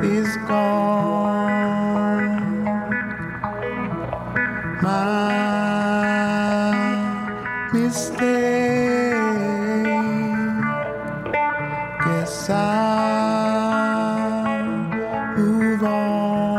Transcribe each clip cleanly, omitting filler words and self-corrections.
is gone. My mistake. Guess I'll move on.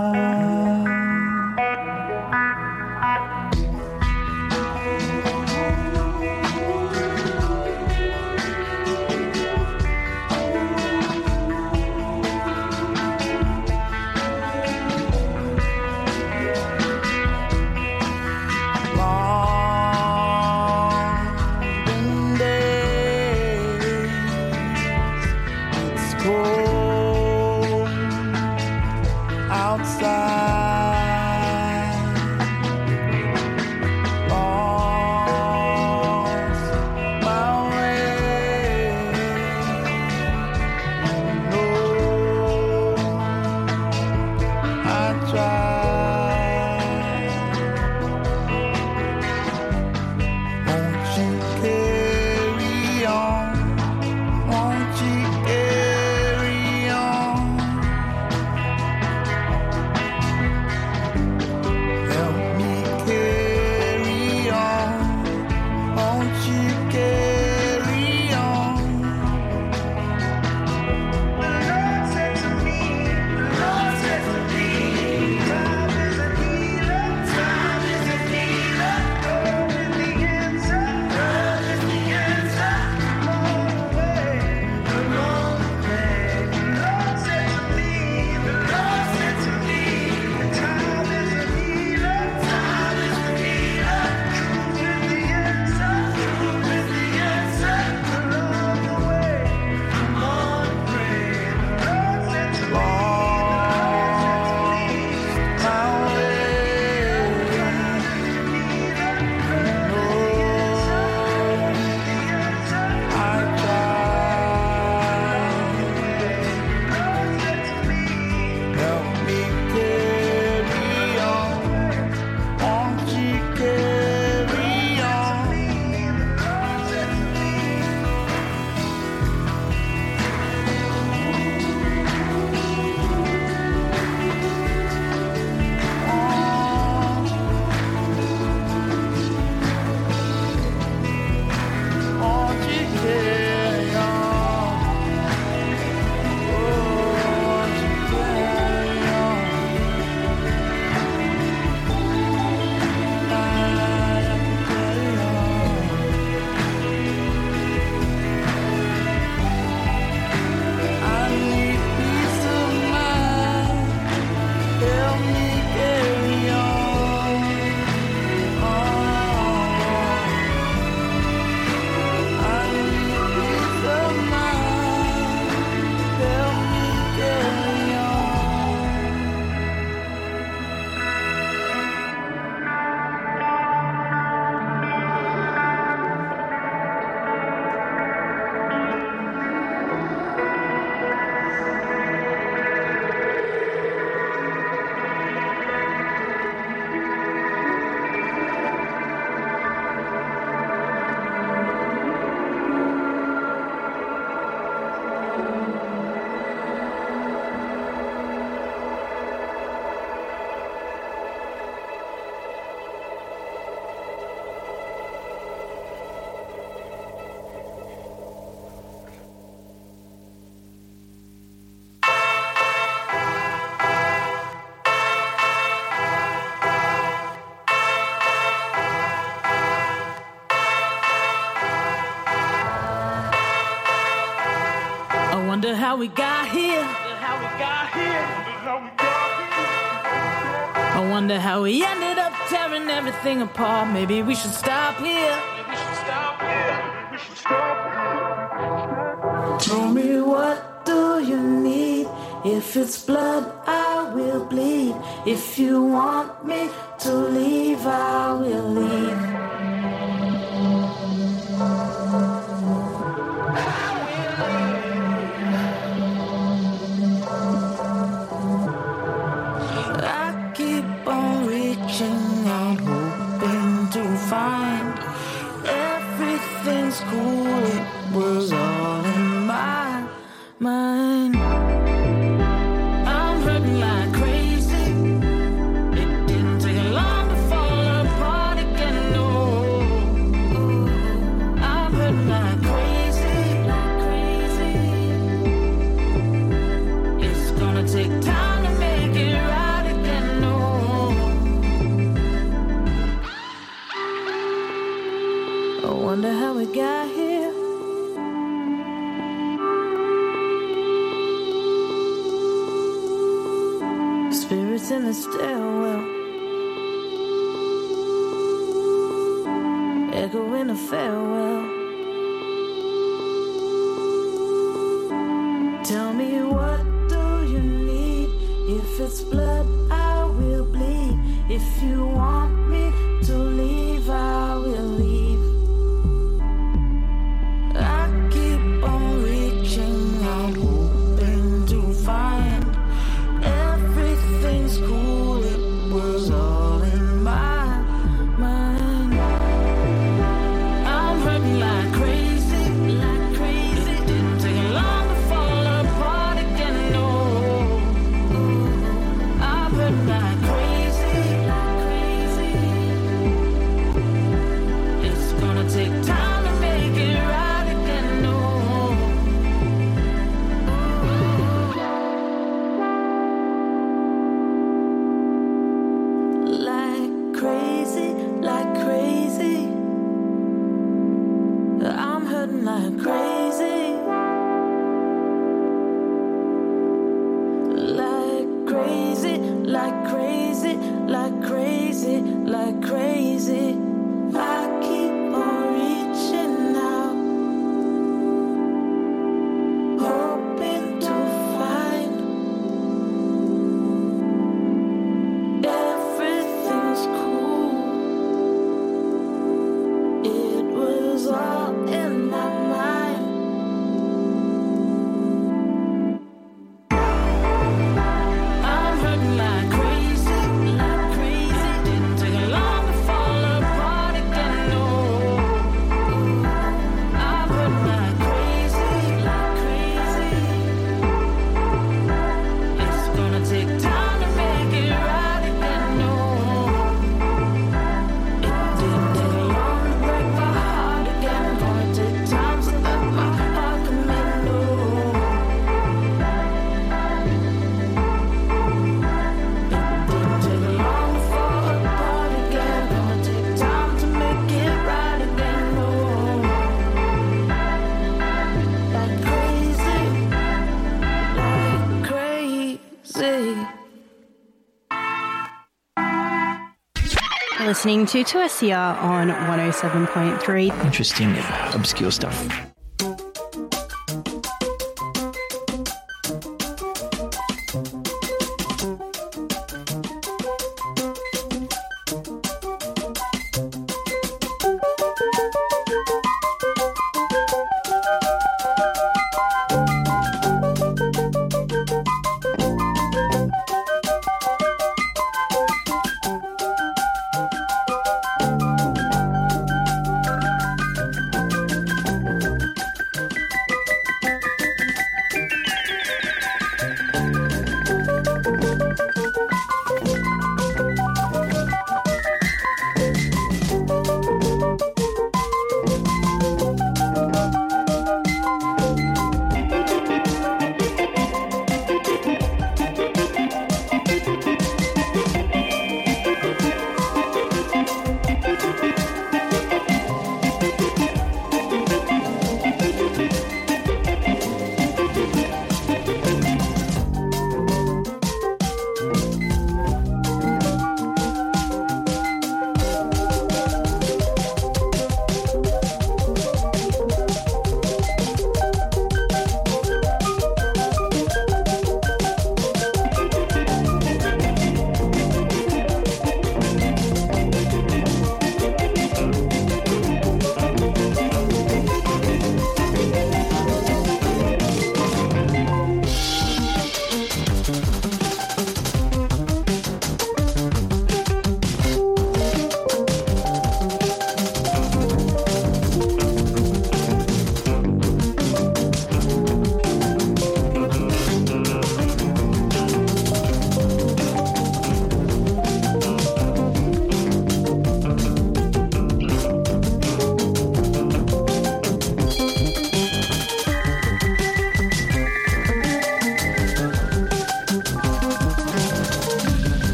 Wonder how we got here. I wonder how we ended up tearing everything apart. Maybe we should stop here. Tell me, what do you need? If it's blood, I will bleed. If you want me to leave, I will leave. Fine, everything's cool. It was all in my mind. I'm Spirits in the stairwell, echoing a farewell. Tell me, what do you need? If it's blood, I will bleed. If you want me to leave, I will leave. I keep on reaching out, hoping to find everything's cool. It was all in my mind. I'm hurting like crazy, like crazy. It didn't take long to fall apart again, no. I'm hurting like crazy, like crazy. It's gonna take time to make it right again, no. Like crazy, like crazy. I'm hurting like crazy. Like crazy, like crazy, like crazy, like crazy. I keep on reaching out, hoping to find everything's cool. It was all in my mind. I'm hurting like crazy, like crazy. Didn't take long to fall apart again, no. I'm hurting like crazy, like crazy. It's gonna take time to make it right again, no. It didn't take long to break my heart again. Gonna take time to let my heart commit, no. It didn't take long to fall apart again. Gonna take time to make it right again, no. Like crazy, like crazy. Listening to 2SCR on 107.3. Interesting, obscure stuff.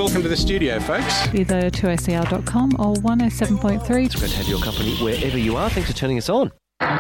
welcome to the studio, folks. Either 2SER.com or 107.3. It's great to have your company wherever you are. Thanks for turning us on.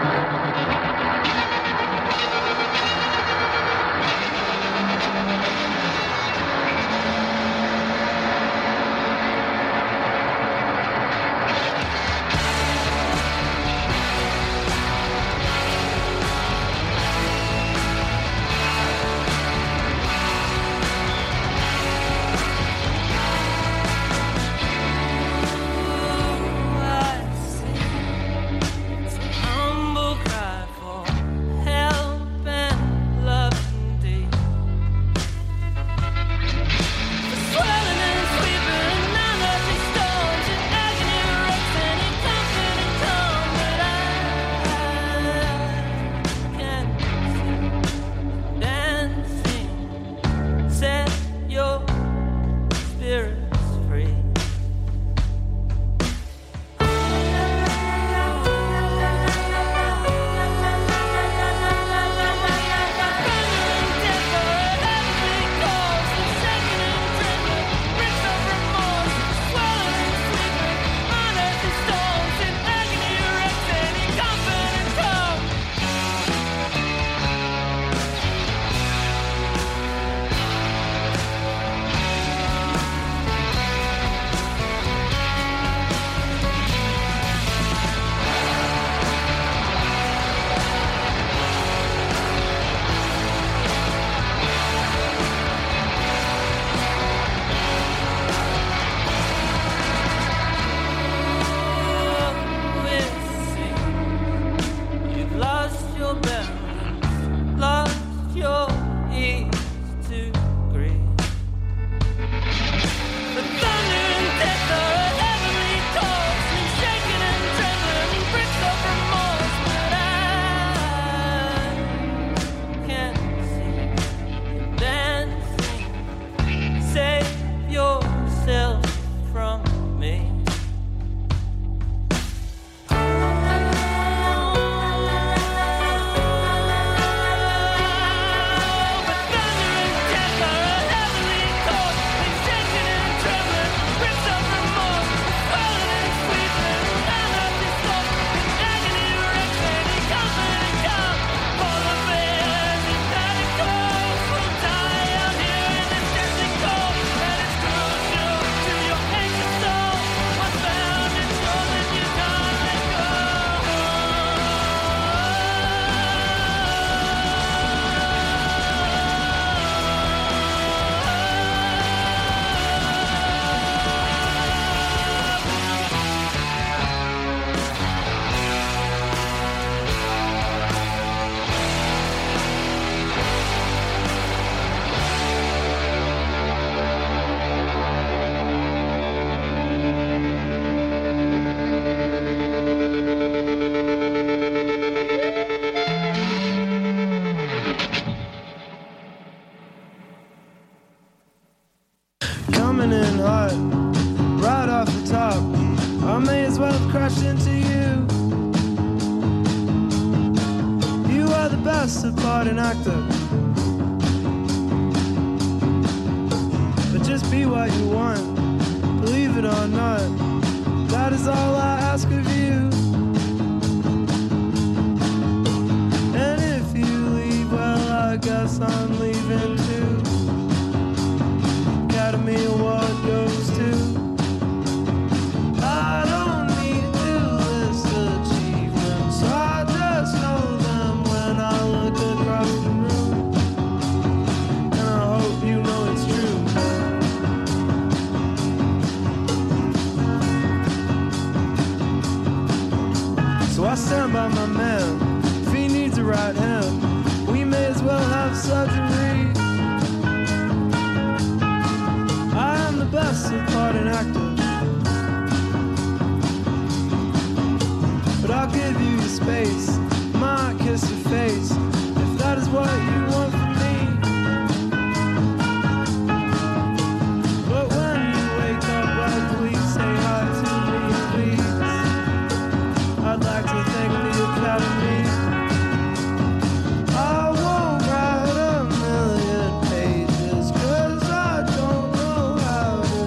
Coming in hot, right off the top. I may as well have crashed into you. You are the best supporting actor, but just be what you want, believe it or not. That is all I ask of you. And if you leave, well, I guess I'm leaving too. Academy Award goes to. I don't need to list achievements, I just know them when I look across the room. And I hope you know it's true. So I stand by my man. If he needs a right hand, we may as well have surgery. Best supporting actor, but I'll give you your space, my kiss your face, if that is what you want from me. But when you wake up, well, please say hi to me, please. I'd like to thank the Academy. I won't write a million pages, 'cause I don't know how to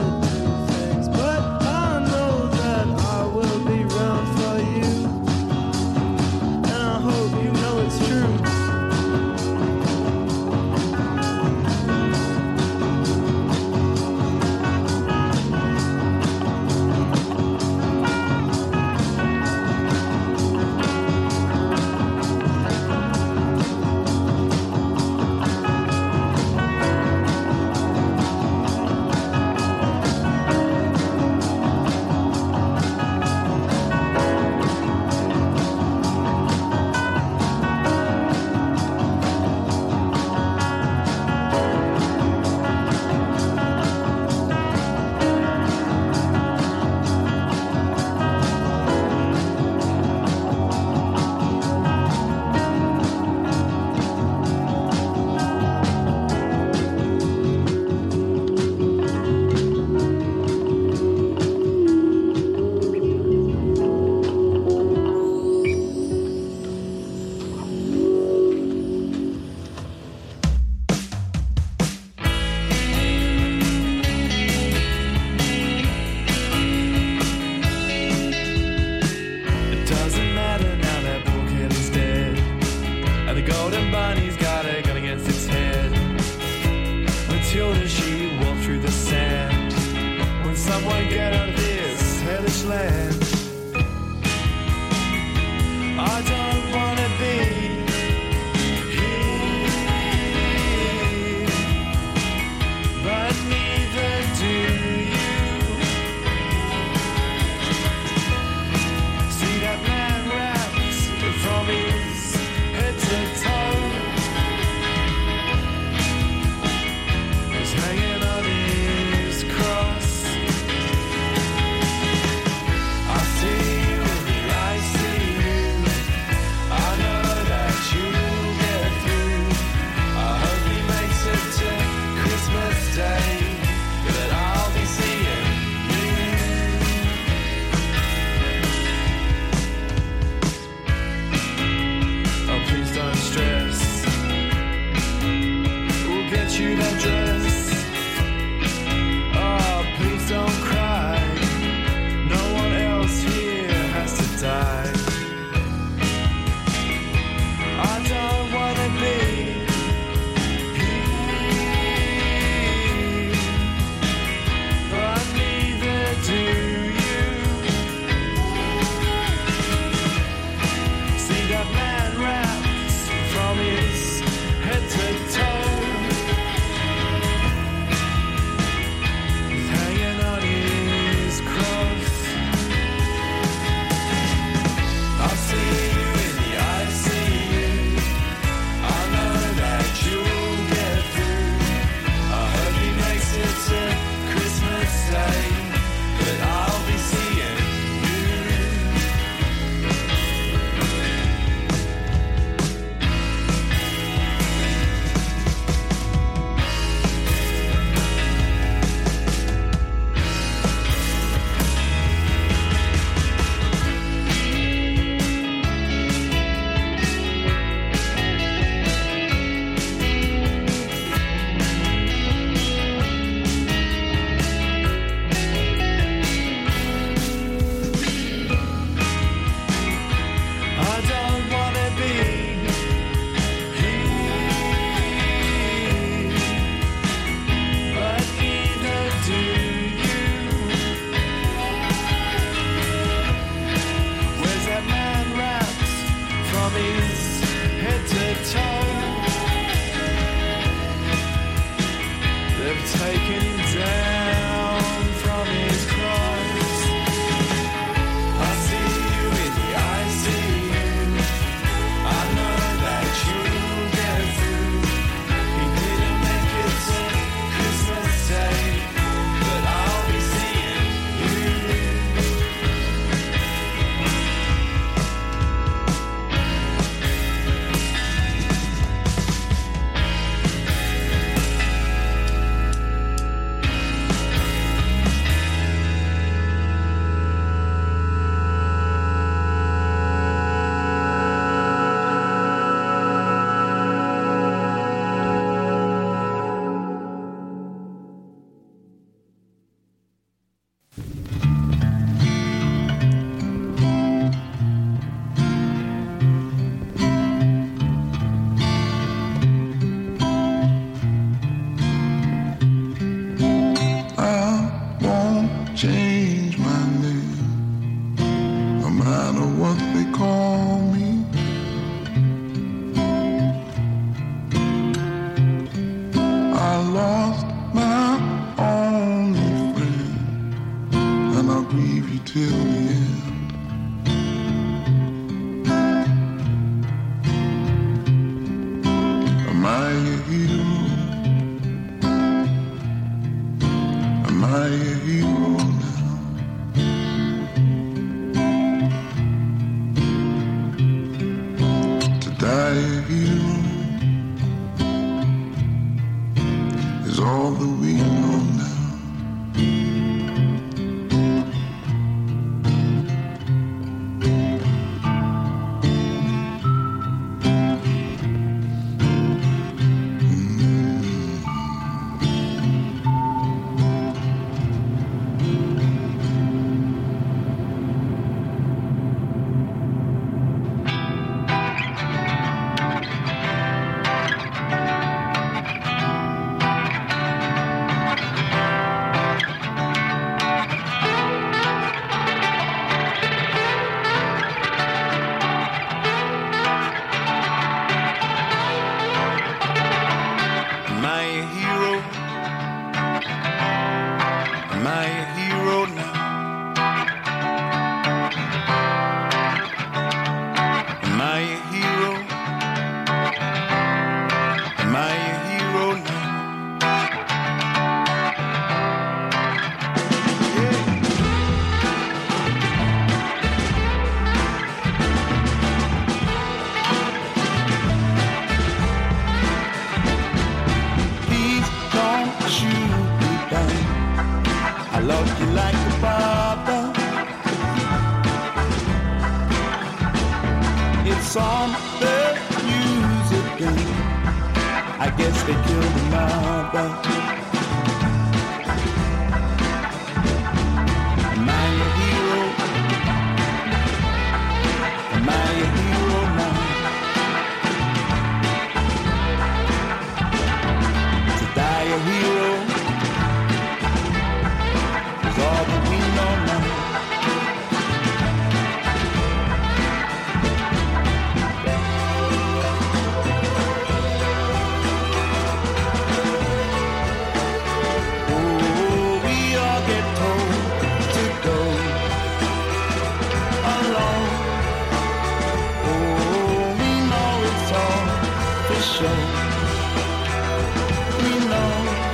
through the sand. When someone get out of this hellish land, I don't wanna be here, but neither do you. See that man wrapped from his head to toe, he's hanging on his cross. I see you, I see you, I know that you'll get through. I hope he makes it to Christmas Day, that I'll be seeing you. Oh, please don't stress, we'll get you that dress. Oh, please don't cry, no one else here has to die. I don't wanna be here, but neither do you. See that man wrapped from his head to toe, he's hanging on his cross. I see you in the eye, see you, I know that you'll get through. I hope he makes it to Christmas Day, that I'll be seeing you. I don't wanna be here, but neither do you. Where's that man wrapped from his head to toe? They've taken him down from his cross. I see you in the eye, see you, I know that you'll get through. He didn't make it to Christmas Day, but I'll be seeing you. I won't change my name, no matter what they call me. I lost my only friend, and I'll grieve you till the end. Am I your hero? Am I your hero now? To die a hero is all that we know now. Am I a hero now? Am I a hero? Am I a hero now? Please don't shoot me down. I love you like a father. It's on the news again. I guess they killed the mother. Am I a hero? Am I a hero now? To die a hero is all that we know now. Oh, we all get told to go alone. Oh, we know it's all for show. We know.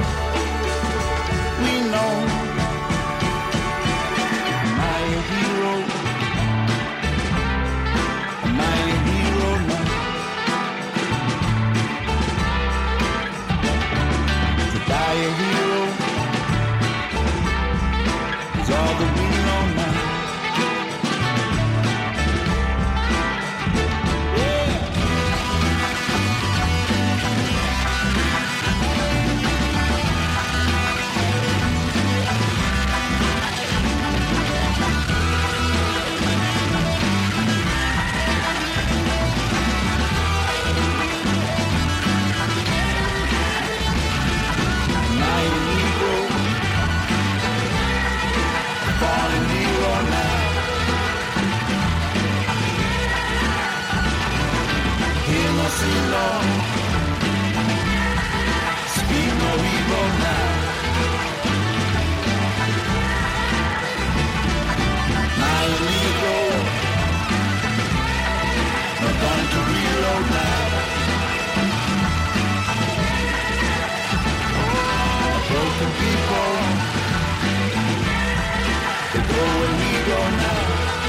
Am I a hero? Am I a hero now? To die a hero is all that we know now. Am I a hero? Fallen hero now. Hear no see no. Speak no evil now. My ego, no time to reload now. Broken people, they go where we go now.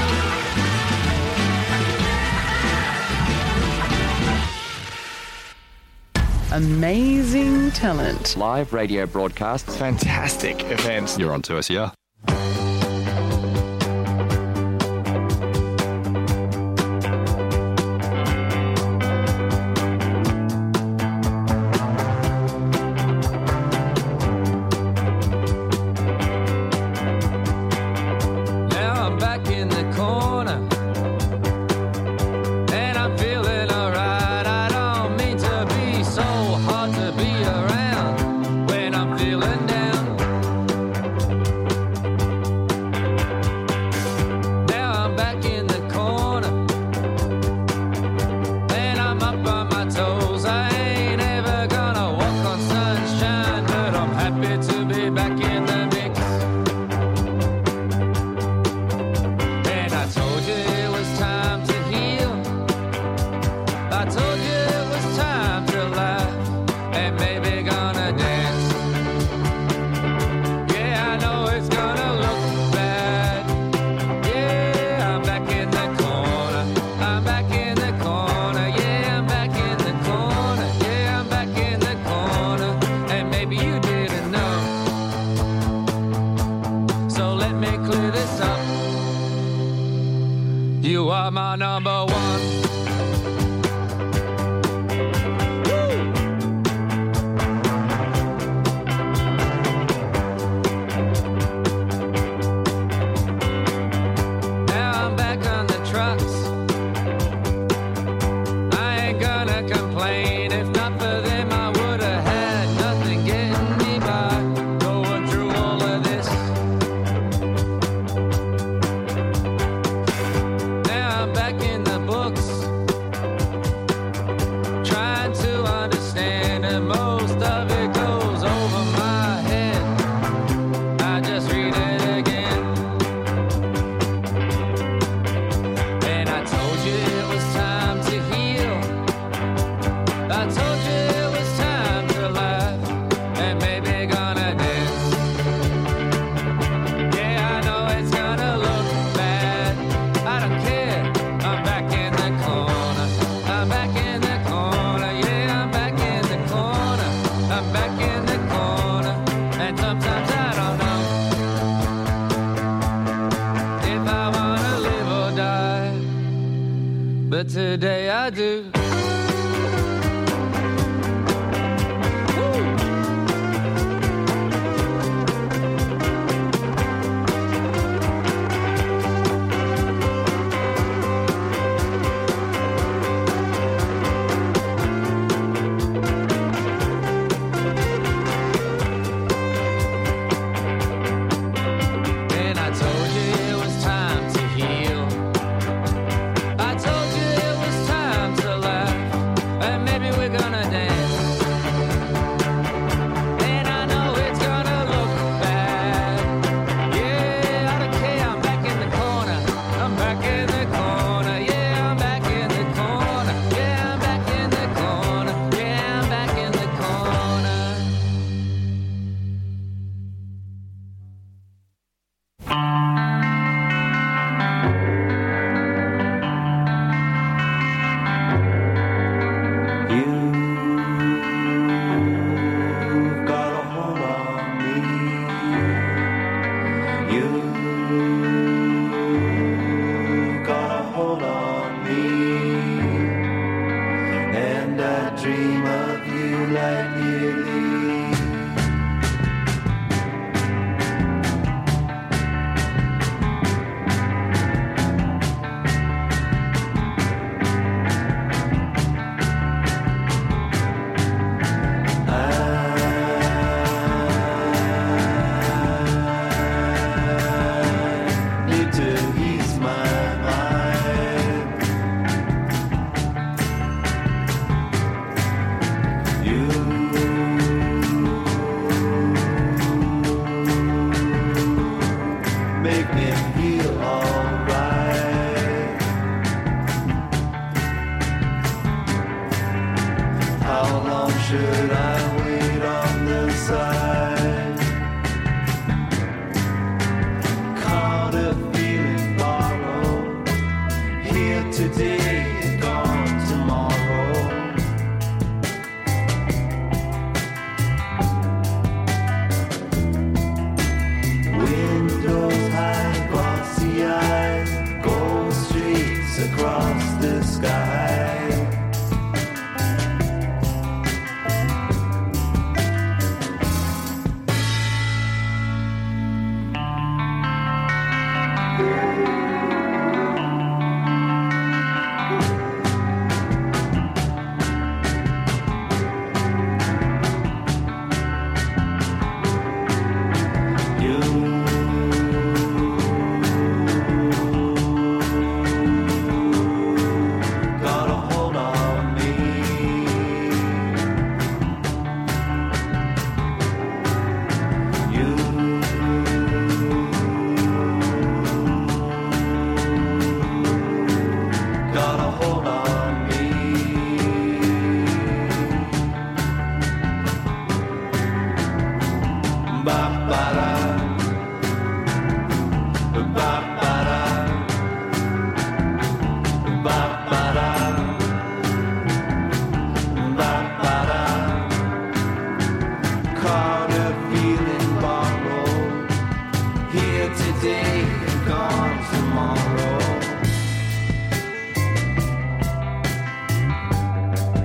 Amazing talent. Live radio broadcasts. Fantastic events. You're on 2SER. Now I'm back in the corner, and I'm feeling alright. I don't mean to be so hard to be around when I'm feeling down. Now I'm back in the corner, and I'm up on my toes. I ain't ever gonna walk on sunshine, but I'm happy to be back in the mix. And I told you it was time to heal. I told you it was time to laugh and maybe gonna dance. Yeah, I know it's gonna look bad. Yeah, I'm back in the corner. I'm back in the corner. Yeah, I'm back in the corner. Yeah, I'm back in the corner. And maybe you didn't know. So let me clear this up. You are my number one. Now I'm back on the trucks. I ain't gonna complain. If not for them, I would have had nothing getting me by. Going through all of this. Now I'm back in the books. and sometimes I don't know if I wanna live or die, but today I do.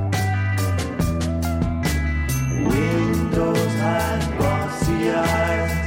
Windows high, glossy eyes,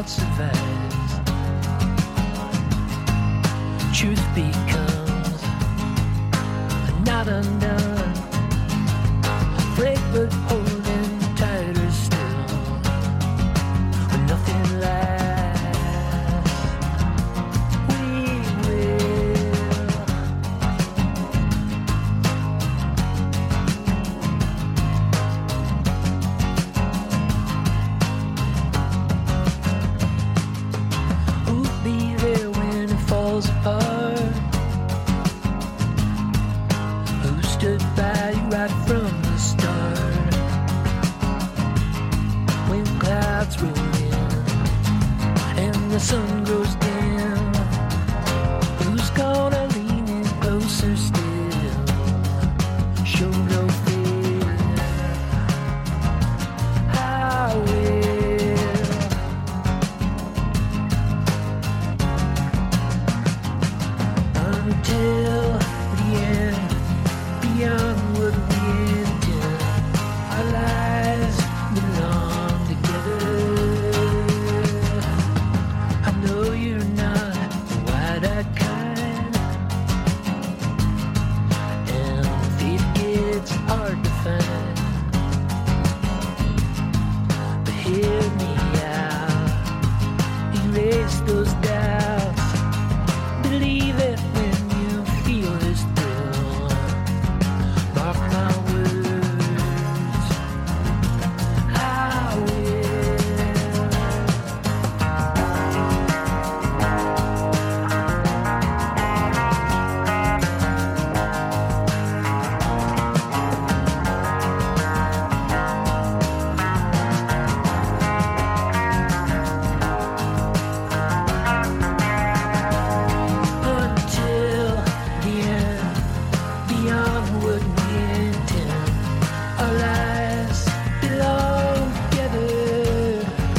not survives. Truth becomes not undone, break but holding tighter still. When nothing lasts, we will. Who'll be there when it falls apart? Who stood by you right from the start? When clouds roll in and the sun grows dim, who's gonna lean in closer still? Show no fear, I will. Until the end, beyond what we intend, our lives belong together. I know you're not the wide-eyed kind, and if it gets hard to find, but hear me out, erase those doubts, believe it when you feel this thrill. Mark my words, I will. Until the end, beyond what we intend, our lives belong together.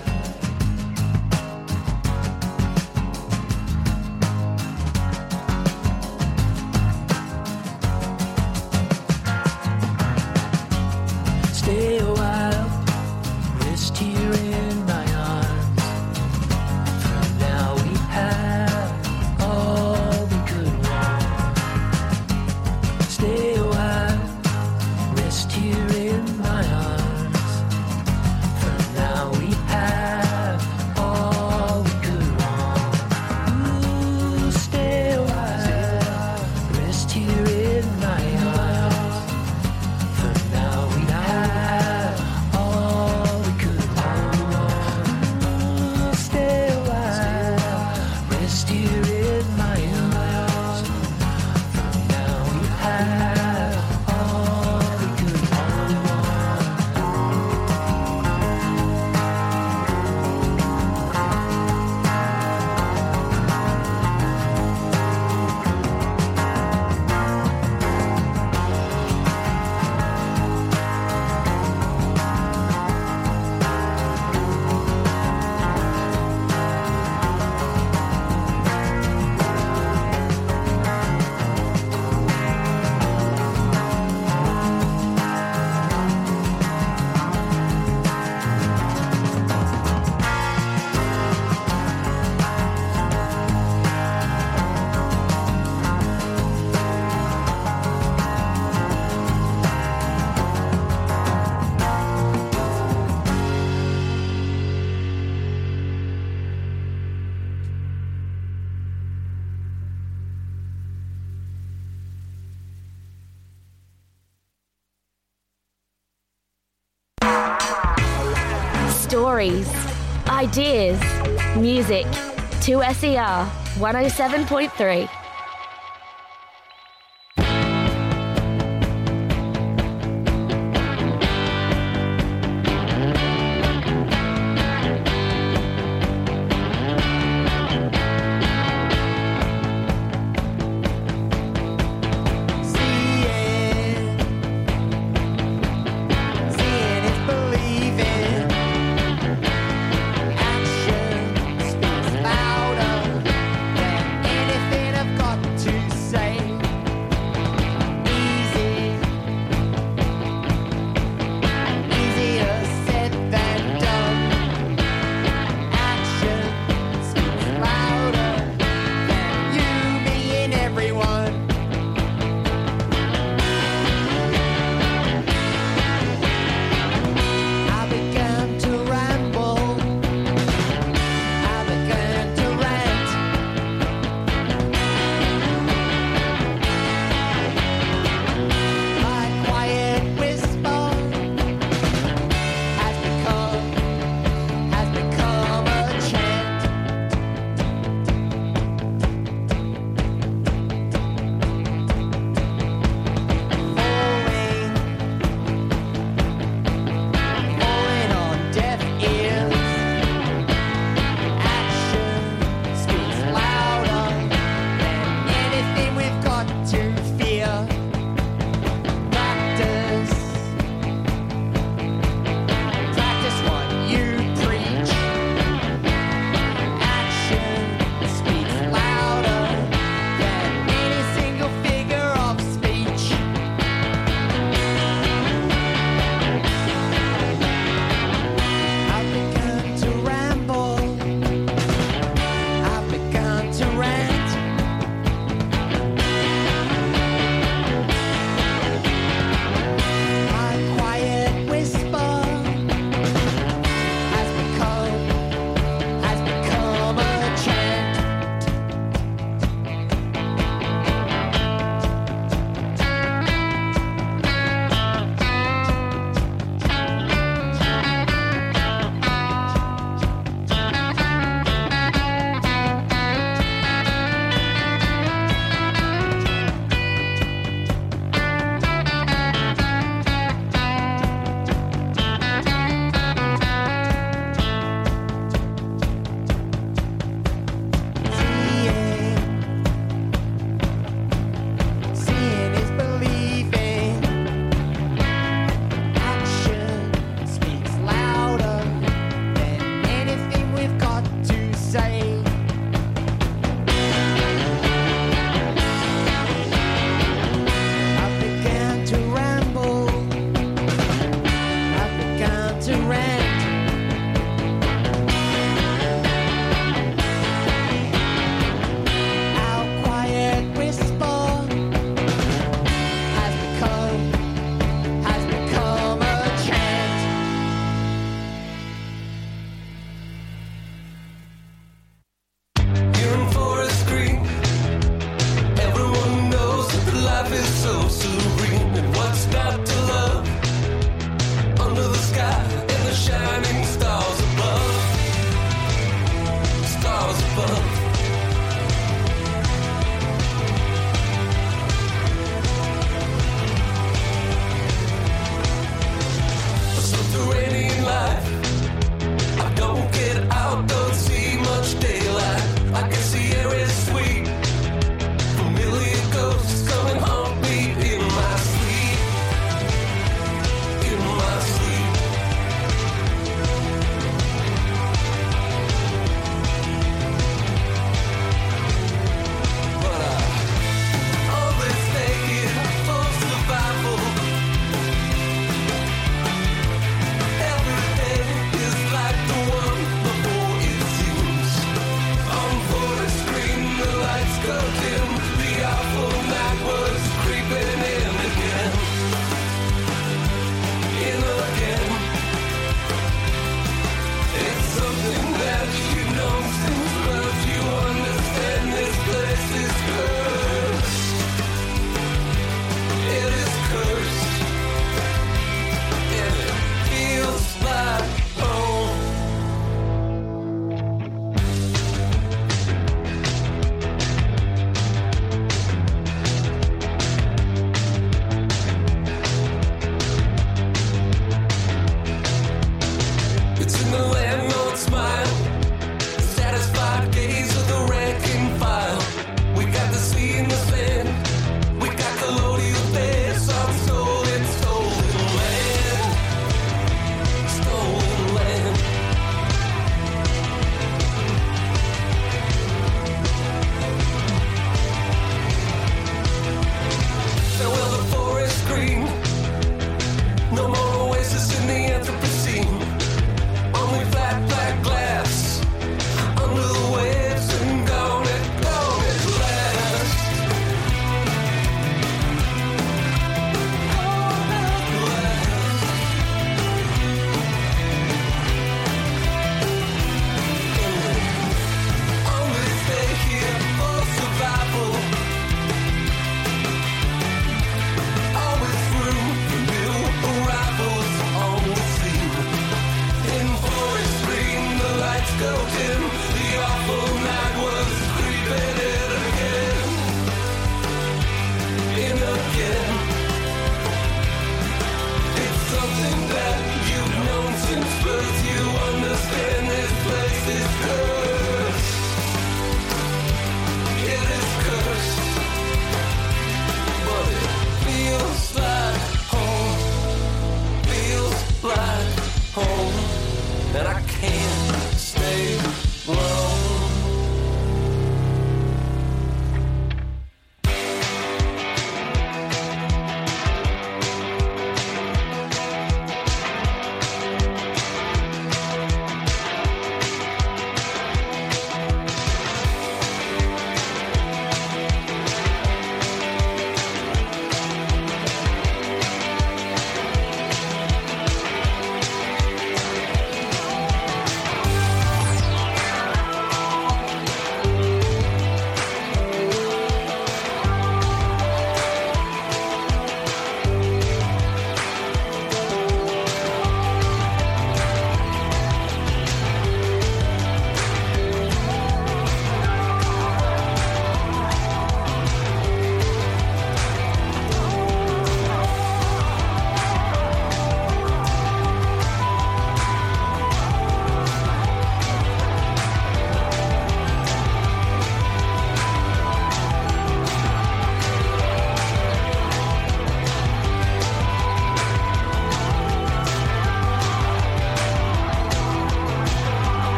Stay a while, rest here in my arms. For now we have all we could want. Stay a while, rest here in my arms. For now we have all we could want. Ooh, stay a while, rest here in my arms. For now we have all we could want. Ooh, stay a while, rest here in my arms. For now we have all we could want. Stories, ideas, music. 2SER 107.3. Louder than anything I've